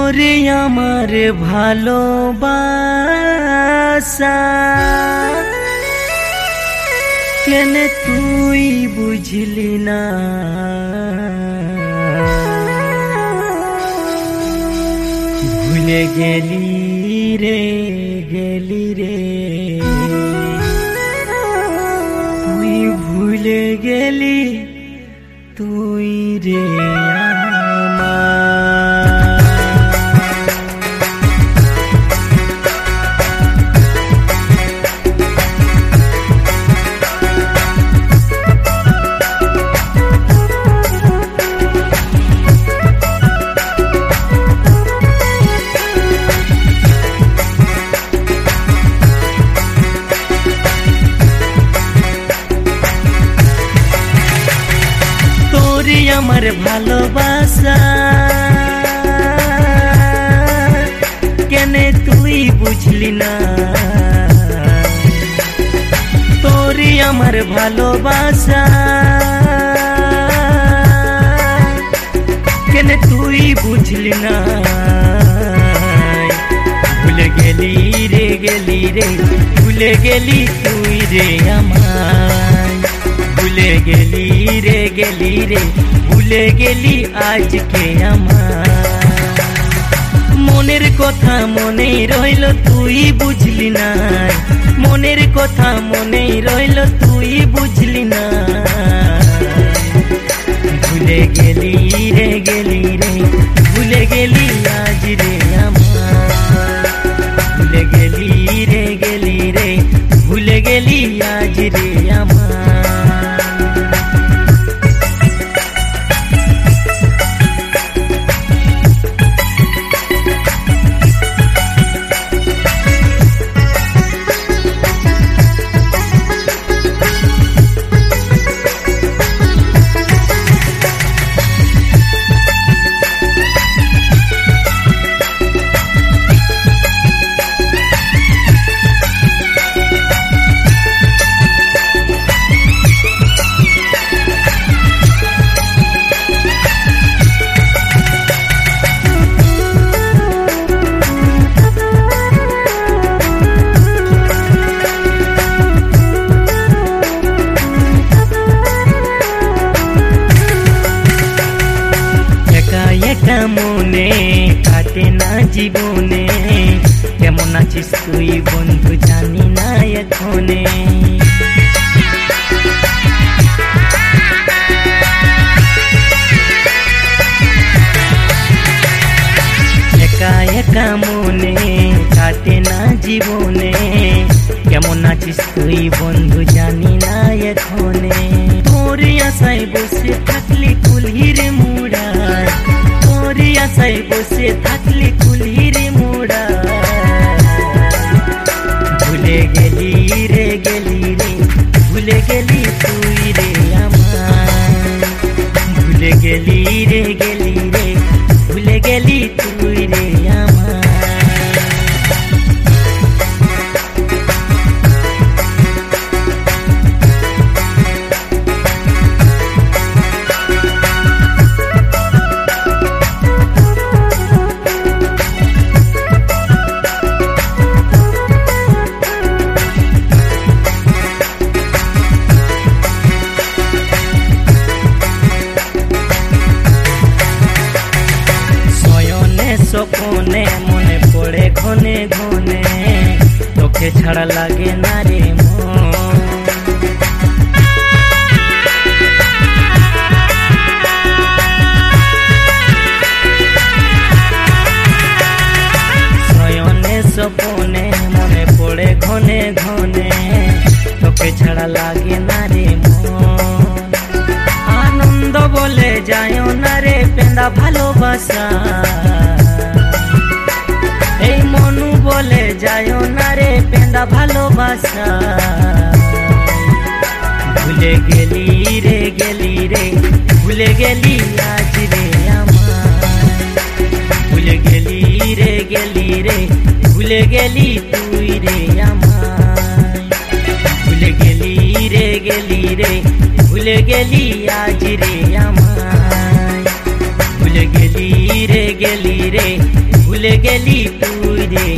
তোরে আমার ভালোবাসা কেন তুই বুঝলি না, ভুলে গেলি রে তুই ভুলে গেলি তুই রে আমার ভালোবাসা কেন তুই বুঝলি না, তোরে আমার ভালোবাসা কেন তুই বুঝলি না, ভুলে গেলি রে ভুলে গেলি তুই রে আমায়, ভুলে গেলি রে ভুলে গেলি আজকে আমার মনের কথা মনে রইল তুই বুঝলি না, মনের কথা মনে রইল তুই বুঝলি না, ভুলে গেলি রে ভুলে গেলি আজ রে আমার, ভুলে গেলি রে ভুলে গেলি আজ রে আমার। মনে কাটে না জীবনে, কেমন আছিস তুই বন্ধু জানি না এখনে, একা একা মনে কাটে না জীবনে, কেমন আছিস তুই বন্ধু জানি না এখনে, তোর আশায় বসে থাকলি কুলহির মুড়ায়, তোর আশায় বসে থাকলি কুলহির মুড়ায়, ভুলে গেলি রে ভুলে গেলি তুই রে আমায়, ভুলে গেলি রে ভুলে গেলি তুই রে আমায়। সপনে মনে পড়ে ঘনে ঘনে, তোকে ছাড়া লাগে না রে মন, শয়নে সপনে মনে পড়ে ঘনে ঘনে, তোকে ছাড়া লাগে না রে মন, আনন্দ বলে যায় না রে পেন্দা ভালোবাসা, এই মনু বলে যায় না রে পেন্দা ভালোবাসা, ভুলে গেলি রে ভুলে গেলি আজ রে আমার, ভুলে গেলি রে ভুলে গেলি তুই রে আমায়, ভুলে গেলি রে ভুলে গেলি আজ রে আমায়, ভুলে গেলি রে ভুলে গেলি তুই রে